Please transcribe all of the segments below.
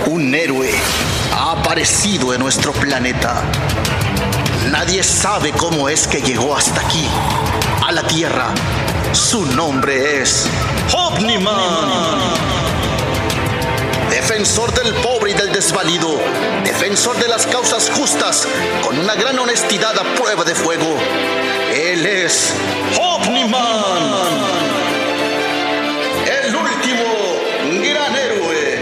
Un héroe ha aparecido en nuestro planeta. Nadie sabe cómo es que llegó hasta aquí, a la Tierra. Su nombre es Omniman. Defensor del pobre y del desvalido, defensor de las causas justas, con una gran honestidad a prueba de fuego. Él es Omniman, el último gran héroe.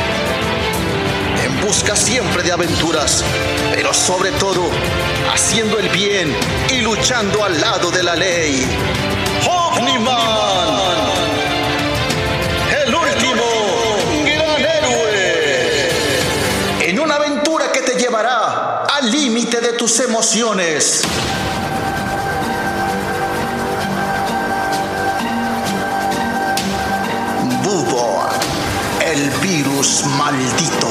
En busca siempre de aventuras, pero sobre todo haciendo el bien y luchando al lado de la ley. Omniman, el último gran héroe. En una aventura que te llevará al límite de tus emociones. Bubón, el virus maldito.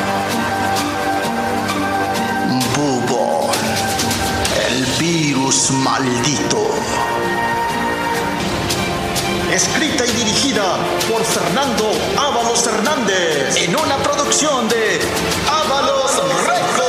Bubón, el virus maldito. Escrita y dirigida por Fernando Ábalos Hernández, en una producción de Ábalos Records.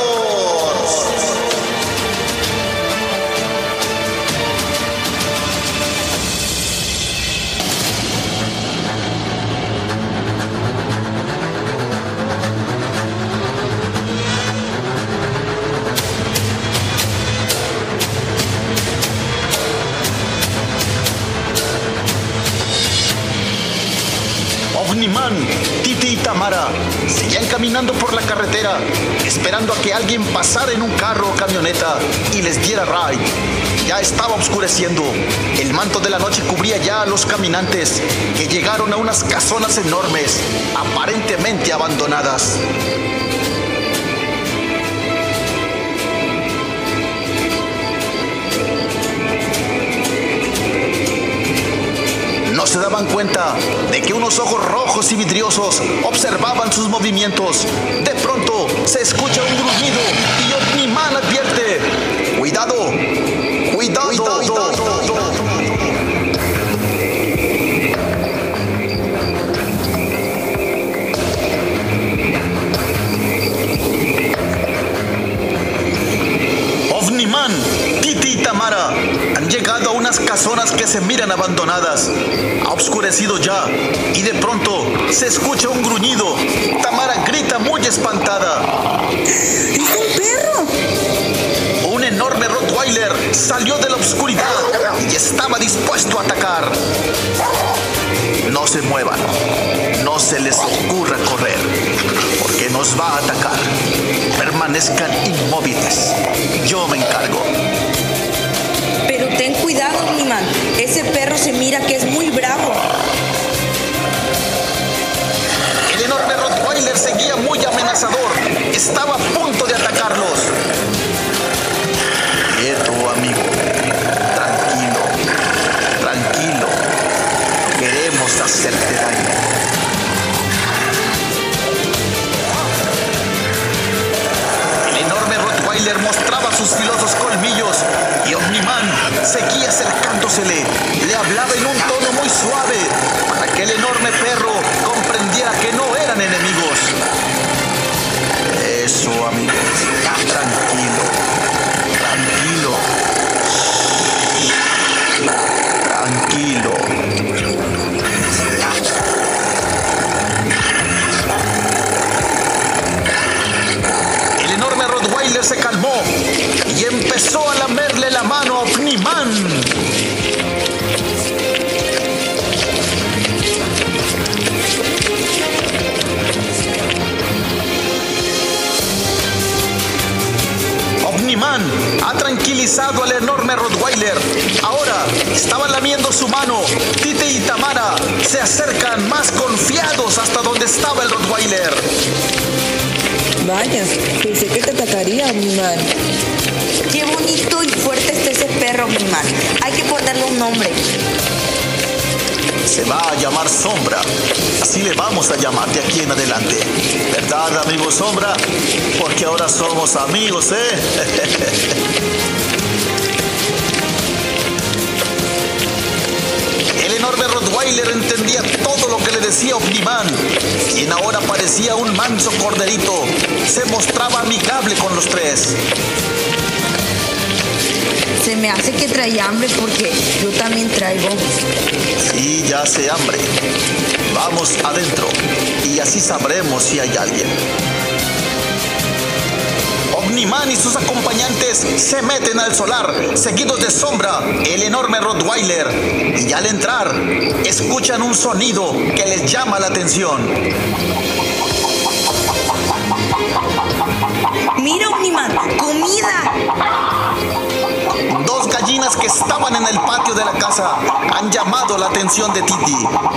Omniman, Titi y Tamara seguían caminando por la carretera, esperando a que alguien pasara en un carro o camioneta y les diera ride. Ya estaba oscureciendo. El manto de la noche cubría ya a los caminantes, que llegaron a unas casonas enormes, aparentemente abandonadas. No se daban cuenta de que unos ojos rojos y vidriosos observaban sus movimientos. De pronto se escucha un gruñido y Omniman advierte: ¡Cuidado! ¡Cuidado! Omniman, Titi y Tamara han llegado a unas casonas que se miran abandonadas. Ha oscurecido ya y de pronto se escucha un gruñido. Tamara grita muy espantada. ¡Es un perro! Un enorme Rottweiler salió de la oscuridad y estaba dispuesto a atacar. No se muevan, no se les ocurra correr, porque nos va a atacar. Permanezcan inmóviles, yo me encargo. Pero ten cuidado, Omniman. Ese perro se mira que es muy bravo. El enorme Rottweiler seguía muy amenazador. Estaba a punto de atacarlos. Quieto, amigo. Tranquilo. Tranquilo. Queremos hacerte daño. El enorme Rottweiler mostraba sus filosos colmillos y Omniman seguía acercándosele. Le hablaba en un tono muy suave para que el enorme perro comprendiera que no eran enemigos. Eso, amigo. Tranquilo. Tranquilo. Tranquilo. El enorme Rottweiler se calmó y empezó a lamerle la mano a Omniman. Omniman ha tranquilizado al enorme Rottweiler. Ahora estaba lamiendo su mano. Titi y Tamara se acercan más confiados hasta donde estaba el Rottweiler. Vaya, pensé que te atacaría, Omniman. Qué bonito y fuerte está ese perro, Omniman. Hay que ponerle un nombre. Se va a llamar Sombra. Así le vamos a llamar de aquí en adelante. ¿Verdad, amigo Sombra? Porque ahora somos amigos, ¿eh? El enorme Rottweiler Rottweiler entendía todo lo que le decía Omniman, quien ahora parecía un manso corderito. Se mostraba amigable con los tres. Se me hace que trae hambre porque yo también traigo. Sí, ya hace hambre. Vamos adentro y así sabremos si hay alguien. Omniman y sus acompañantes se meten al solar, seguidos de Sombra, el enorme Rottweiler. Y al entrar, escuchan un sonido que les llama la atención. ¡Mira, Omniman! ¡Comida! Dos gallinas que estaban en el patio de la casa han llamado la atención de Titi.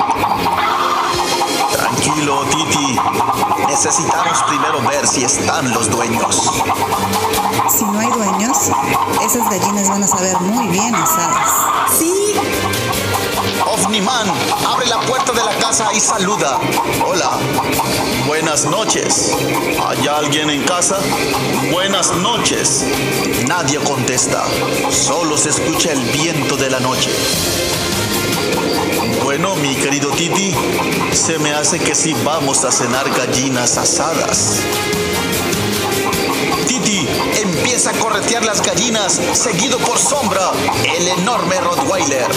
Tranquilo, Titi. Necesitamos primero ver si están los dueños. Si no hay dueños, esas gallinas van a saber muy bien asadas. ¡Sí! Omniman abre la puerta de la casa y saluda. Hola. Buenas noches. ¿Hay alguien en casa? Buenas noches. Nadie contesta. Solo se escucha el viento de la noche. Bueno, mi querido Titi, se me hace que sí vamos a cenar gallinas asadas. Titi empieza a corretear las gallinas, seguido por Sombra, el enorme Rottweiler.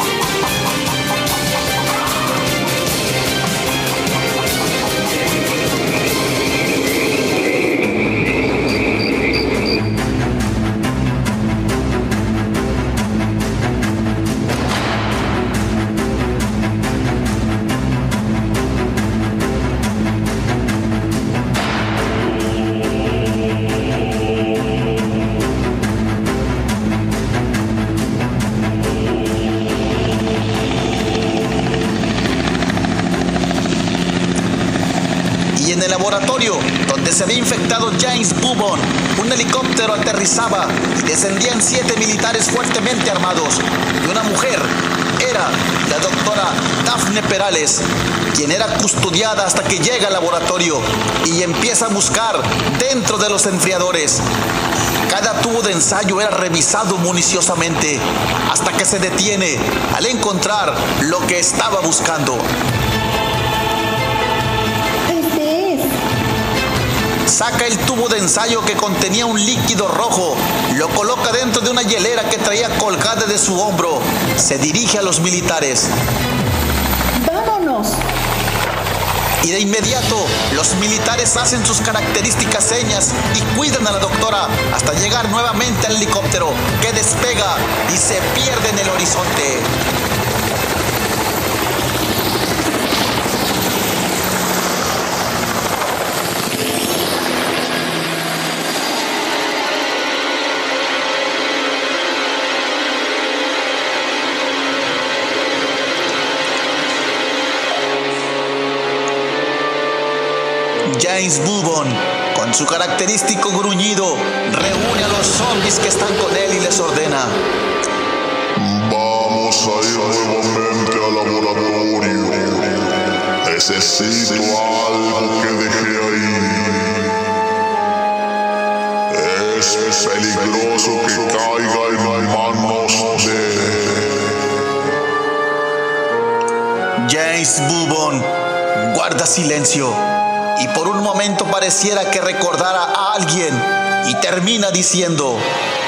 Y en el laboratorio, donde se había infectado James Bubon, un helicóptero aterrizaba y descendían 7 militares fuertemente armados. Y una mujer era la doctora Daphne Perales, quien era custodiada hasta que llega al laboratorio y empieza a buscar dentro de los enfriadores. Cada tubo de ensayo era revisado minuciosamente hasta que se detiene al encontrar lo que estaba buscando. Saca el tubo de ensayo que contenía un líquido rojo, lo coloca dentro de una hielera que traía colgada de su hombro. Se dirige a los militares. ¡Vámonos! Y de inmediato, los militares hacen sus características señas y cuidan a la doctora hasta llegar nuevamente al helicóptero, que despega y se pierde en el horizonte. James Bubon, con su característico gruñido, reúne a los zombies que están con él y les ordena: vamos a ir nuevamente al laboratorio. Necesito algo que dejé ahí. Es peligroso que caiga en manos de... James Bubon guarda silencio y por un momento pareciera que recordara a alguien y termina diciendo: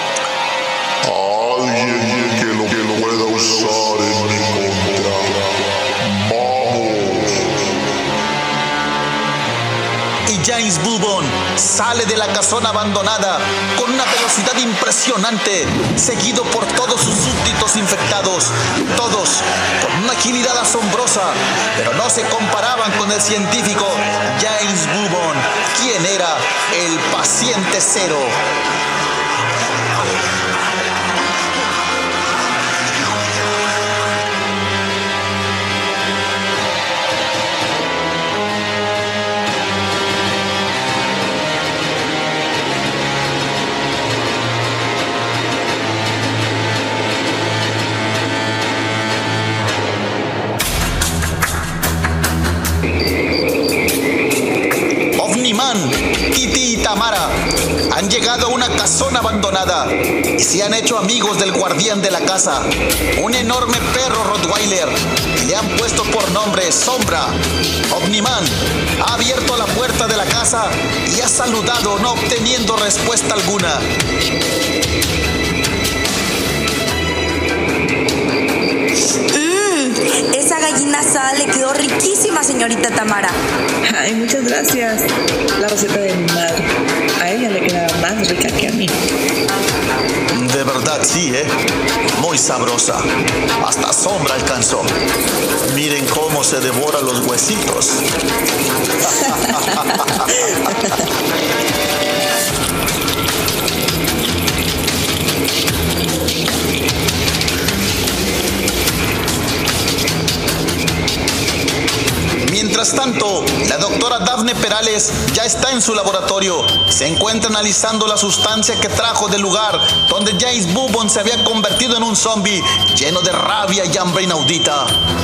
alguien que lo pueda usar en mi contra. Vamos. Y James Bubon sale de la casona abandonada con una velocidad impresionante, seguido por todos sus súbditos infectados, todos con una agilidad asombrosa, pero no se comparaban con el científico James Bubon, quien era el paciente cero. Omniman, Titi y Tamara han llegado a una casona abandonada y se han hecho amigos del guardián de la casa, un enorme perro Rottweiler. Le han puesto por nombre Sombra. Omniman ha abierto la puerta de la casa y ha saludado, no obteniendo respuesta alguna. Esa gallina asada le quedó riquísima, señorita Tamara. Ay, muchas gracias. La receta de mi madre. A ella le quedaba más rica que a mí. De verdad, sí, muy sabrosa. Hasta Sombra alcanzó. Miren cómo se devora los huesitos. Mientras tanto, la doctora Dafne Perales ya está en su laboratorio. Se encuentra analizando la sustancia que trajo del lugar donde James Bourbon se había convertido en un zombie lleno de rabia y hambre inaudita.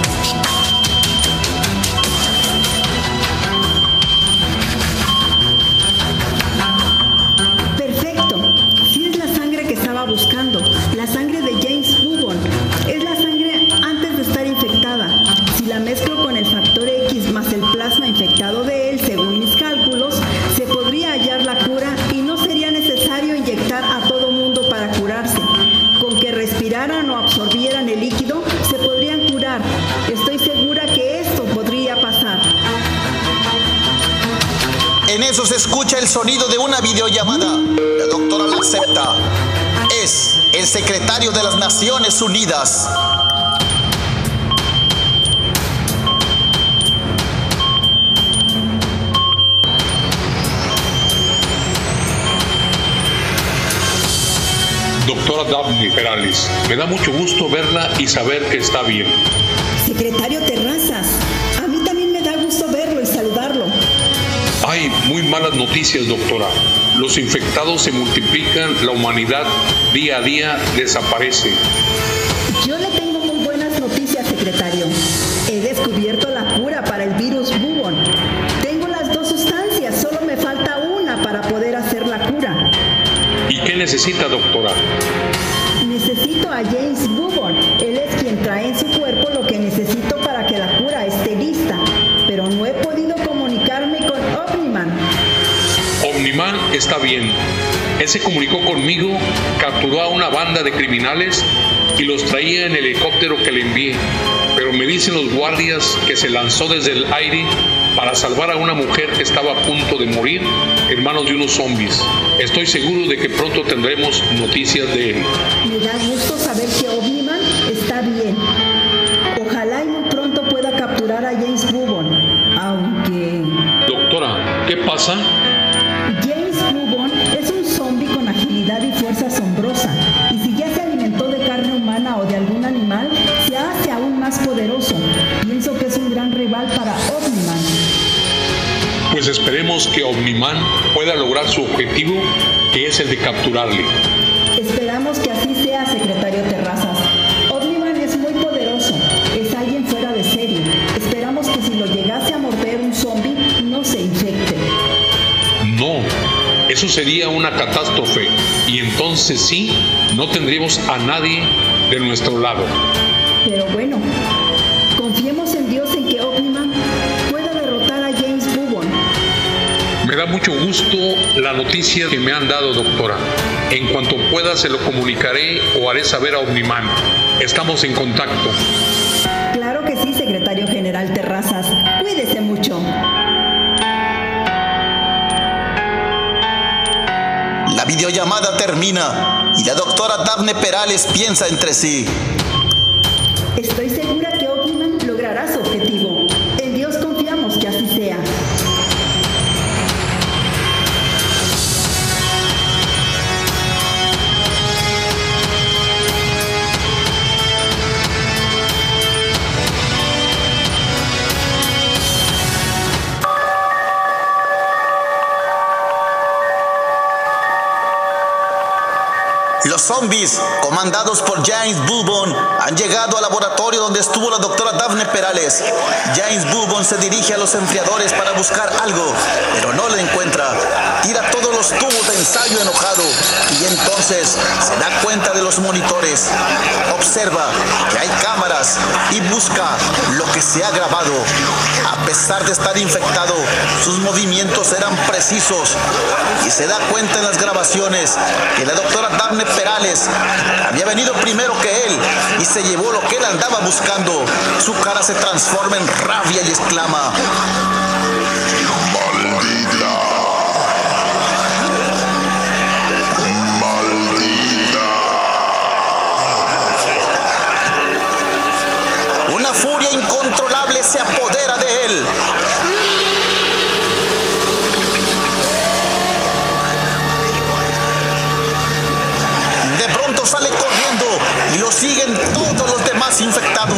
Perfecto. Sí es la sangre que estaba buscando. La sangre de James Bourbon. Es la sangre antes de estar infectada. Si la mezclo con el factor X más el plasma infectado de él, según mis cálculos, se podría hallar la cura y no sería necesario inyectar a todo mundo para curarse. Con que respiraran o absorbieran el líquido, se podrían curar. Estoy segura que esto podría pasar. En eso se escucha el sonido de una videollamada. La doctora la acepta. Es el secretario de las Naciones Unidas. Doctora Dafne Perales, me da mucho gusto verla y saber que está bien. Secretario Terrazas, a mí también me da gusto verlo y saludarlo. Hay muy malas noticias, doctora. Los infectados se multiplican, la humanidad día a día desaparece. Yo le tengo muy buenas noticias, secretario. He descubierto la cura para el virus Bourbon. Tengo las dos sustancias, solo me falta una para poder hacer la cura. ¿Y qué necesita, doctora? Necesito a James Bourbon. Él es quien trae en su cuerpo lo que necesito para que la cura esté lista. Pero no he podido comunicarme con Omniman. Omniman está bien. Él se comunicó conmigo, capturó a una banda de criminales y los traía en el helicóptero que le envié. Pero me dicen los guardias que se lanzó desde el aire para salvar a una mujer que estaba a punto de morir en manos de unos zombies. Estoy seguro de que pronto tendremos noticias de él. Me da gusto saber que Omniman está bien. Ojalá y muy pronto pueda capturar a James Bourbon. Aunque... Doctora, ¿qué pasa? James Bourbon es un zombie con agilidad y fuerza asombrosa. Y si ya se alimentó de carne humana o de algún animal, se hace aún más poderoso. Pienso que es un gran rival para Omniman. Pues esperemos que Omniman pueda lograr su objetivo, que es el de capturarle. Esperamos que así sea, secretario Terrazas. Omniman es muy poderoso. Es alguien fuera de serie. Esperamos que si lo llegase a morder un zombie, no se infecte. No, eso sería una catástrofe. Y entonces sí, no tendríamos a nadie de nuestro lado. Pero bueno, confiemos en Dios en que Omniman pueda derrotar a James Bourbon. Me da mucho gusto la noticia que me han dado, doctora. En cuanto pueda se lo comunicaré o haré saber a Omniman. Estamos en contacto. Claro que sí, secretario general Terrazas. Cuídese mucho. La videollamada termina y la doctora Dafne Perales piensa entre sí. Estoy segura que Omniman logrará su objetivo. En Dios confiamos que así sea. Los zombies, comandados por James Bourbon, han llegado al laboratorio donde estuvo la doctora Dafne Perales. James Bourbon se dirige a los enfriadores para buscar algo, pero no lo encuentra. tira todos los tubos de ensayo enojado y entonces se da cuenta de los monitores. Observa que hay cámaras y busca lo que se ha grabado. A pesar de estar infectado, sus movimientos eran precisos y se da cuenta en las grabaciones que la doctora Daphne Perales había venido primero que él y se llevó lo que él andaba buscando. Su cara se transforma en rabia y exclama: ¡Maldita! ¡Maldita! Una furia incontrolable se apodera de él. De pronto sale corriendo y lo siguen todos los demás infectados.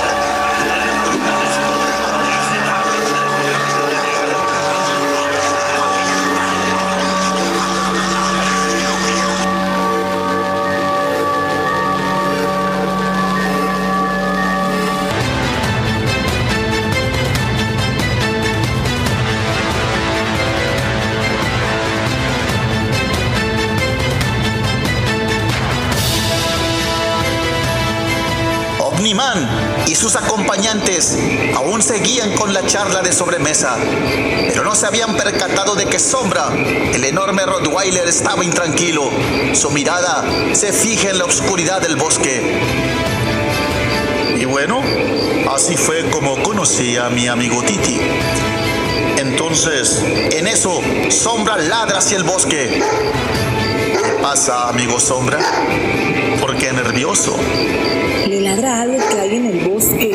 Omniman y sus acompañantes aún seguían con la charla de sobremesa, pero no se habían percatado de que Sombra, el enorme Rottweiler, estaba intranquilo. Su mirada se fija en la oscuridad del bosque. Y bueno, así fue como conocí a mi amigo Titi. Entonces, en eso, Sombra ladra hacia el bosque. ¿Qué pasa, amigo Sombra? ¿Por qué nervioso? Le ladra algo que hay en el bosque.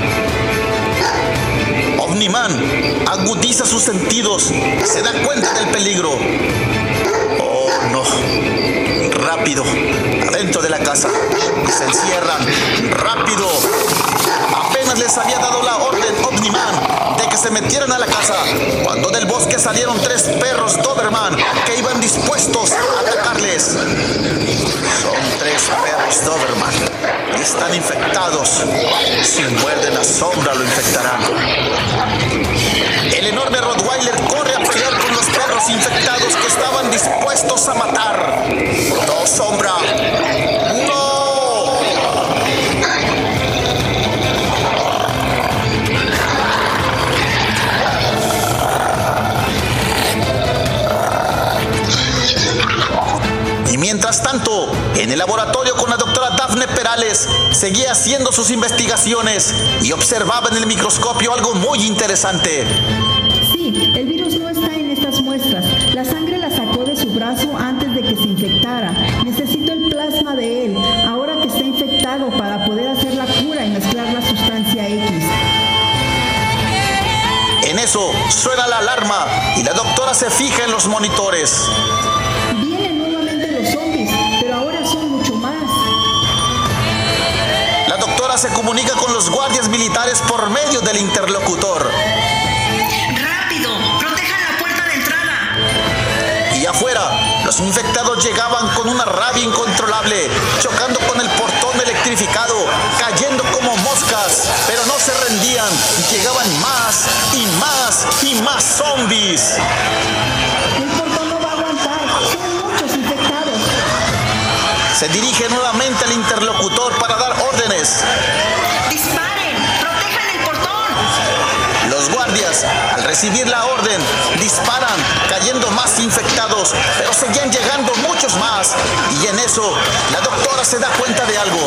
Omniman agudiza sus sentidos, se da cuenta del peligro. Oh, no. Rápido, adentro de la casa. Se encierran. Rápido. Apenas les había dado la orden Omniman de que se metieran a la casa, cuando del bosque salieron 3 perros Doberman que iban dispuestos a atacarles. Son 3 perros Doberman y están infectados. Si muerden a Sombra lo infectarán. El enorme Rottweiler corre a pelear con los perros infectados que estaban dispuestos a matar. ¡No, Sombra! ¡No! Mientras tanto, en el laboratorio con la doctora Daphne Perales, seguía haciendo sus investigaciones y observaba en el microscopio algo muy interesante. Sí, el virus no está en estas muestras. La sangre la sacó de su brazo antes de que se infectara. Necesito el plasma de él, ahora que está infectado, para poder hacer la cura y mezclar la sustancia X. En eso, suena la alarma y la doctora se fija en los monitores. La doctora se comunica con los guardias militares por medio del interlocutor. ¡Rápido! ¡Protejan la puerta de entrada! Y afuera, los infectados llegaban con una rabia incontrolable, chocando con el portón electrificado, cayendo como moscas, pero no se rendían. Llegaban más y más y más zombies. El portón no va a aguantar, son muchos infectados. Se dirige nuevamente al interlocutor para dar órdenes. ¡Disparen! ¡Protejan el portón! Los guardias, al recibir la orden, disparan, cayendo más infectados, pero seguían llegando muchos más. Y en eso, la doctora se da cuenta de algo.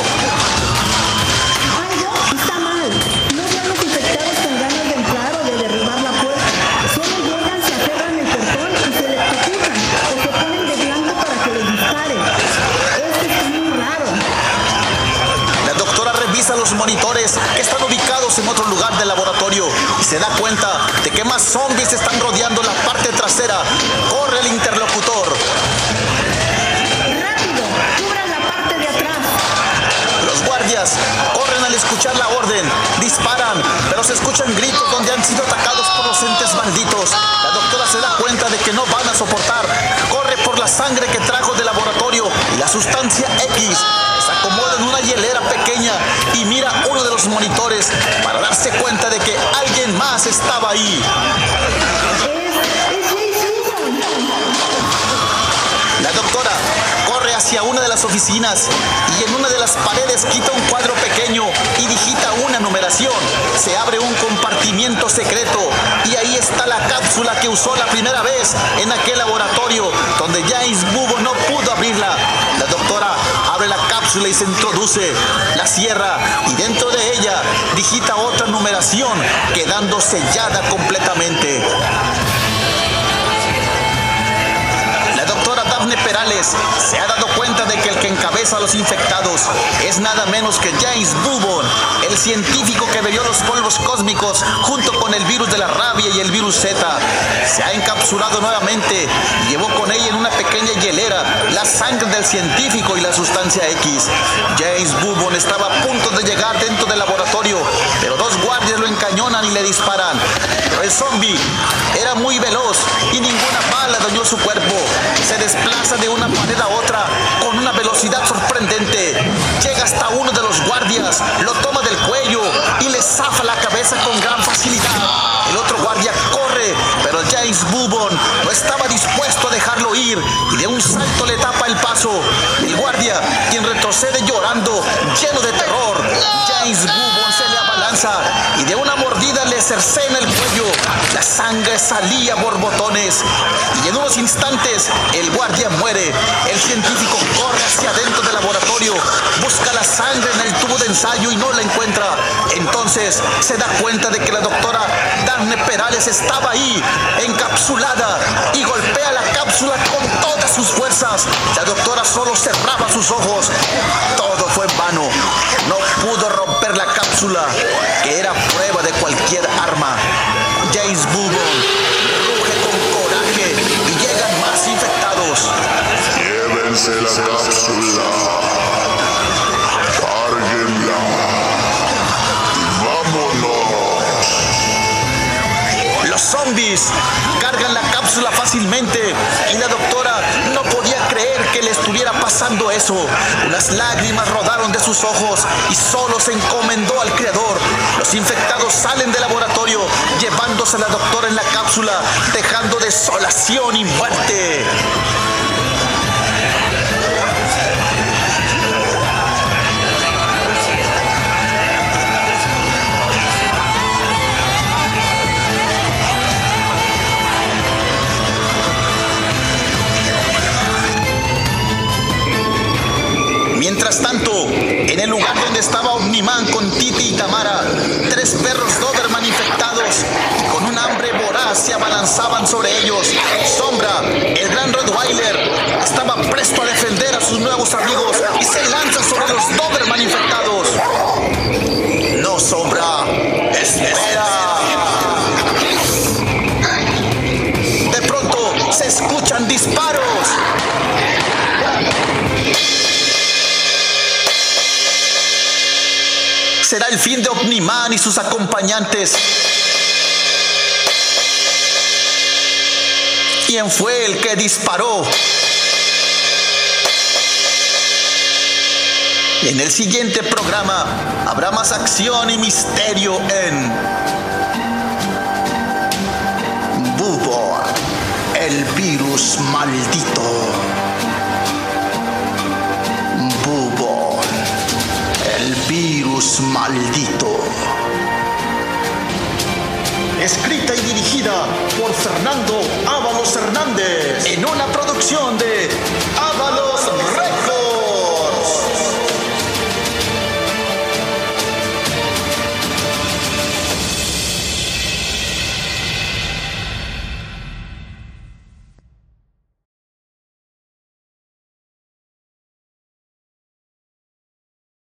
Algo está mal. No vean los infectados con ganas de entrar o de derribar la puerta. Solo llegan, se aferran el portón y se electrocutan o se ponen de blanco para que les disparen. Esto es muy raro. La doctora revisa los monitores que están ubicados en otro lugar del laboratorio y se da cuenta de que más zombies están rodeando la parte trasera. Corre el interlocutor. ¡Rápido! ¡Cubran la parte de atrás! Los guardias corren al escuchar la orden, disparan, pero se escuchan gritos donde han sido atacados por los entes malditos. La doctora se da cuenta de que no van a soportar. Corre por la sangre que trajo del laboratorio y la sustancia X. Se acomoda en una hielera pequeña y mira uno de los monitores para darse cuenta de que alguien más estaba ahí. ¡Es James Bubon! oficinas y en una de las paredes quita un cuadro pequeño y digita una numeración. Se abre un compartimiento secreto y ahí está la cápsula que usó la primera vez en aquel laboratorio donde James Bubon no pudo abrirla. La doctora abre la cápsula y se introduce, la cierra y dentro de ella digita otra numeración, quedando sellada completamente. La doctora Daphne Perales se ha dado cuenta de que el que encabeza a los infectados es nada menos que James Bubon, el científico que bebió los polvos cósmicos junto con el virus de la rabia y el virus Z. Se ha encapsulado nuevamente y llevó con ella en una pequeña hielera la sangre del científico y la sustancia X. James Bubon estaba a punto de llegar dentro del laboratorio, pero dos guardias lo encañonan y le disparan. Pero el zombie era muy veloz y ninguna bala dañó su cuerpo. Se desplaza de una pared a otra con una velocidad sorprendente. Llega hasta uno de los guardias, lo toma del cuello y le zafa la cabeza con gran facilidad. El otro guardia corre, pero James Bubon no estaba dispuesto a dejarlo ir y de un salto le tapa el paso. El guardia, quien retrocede llorando, lleno de terror, James Bubon se le abalanza y de una mordida le cercena el cuello. La sangre salía a borbotones y en unos instantes el guardia muere. El científico corre hacia adentro del laboratorio, busca la sangre en el tubo de ensayo y no la encuentra. Entonces se da cuenta de que la doctora Daphne Perales estaba ahí, encapsulada, y golpea la cápsula con todas sus fuerzas. La doctora solo cerraba sus ojos. Todo fue en vano. No pudo romper la cápsula, que era prueba de cualquier arma. James Bubon ruge con coraje y llegan más infectados. Llévense la cápsula, cárguenla y vámonos. Los zombies cargan la cápsula fácilmente y la doctora no podía creer que le estuviera pasando eso. Unas lágrimas rodaron de sus ojos y solo se encomendó al Creador. Los infectados salen del laboratorio llevándose a la doctora en la cápsula, dejando desolación y muerte. Mientras tanto, en el lugar donde estaba Omniman con Titi y Tamara, tres perros Doberman infectados con un hambre voraz se abalanzaban sobre ellos. Sombra, el gran Rottweiler, estaba presto a defender a sus nuevos amigos y se lanza sobre los Doberman infectados. No, Sombra, espera. De pronto se escuchan disparos. Será el fin de Omniman y sus acompañantes. ¿Quién fue el que disparó? En el siguiente programa habrá más acción y misterio en Bubon, el virus maldito. Bubon, el virus maldito. Escrita y dirigida por Fernando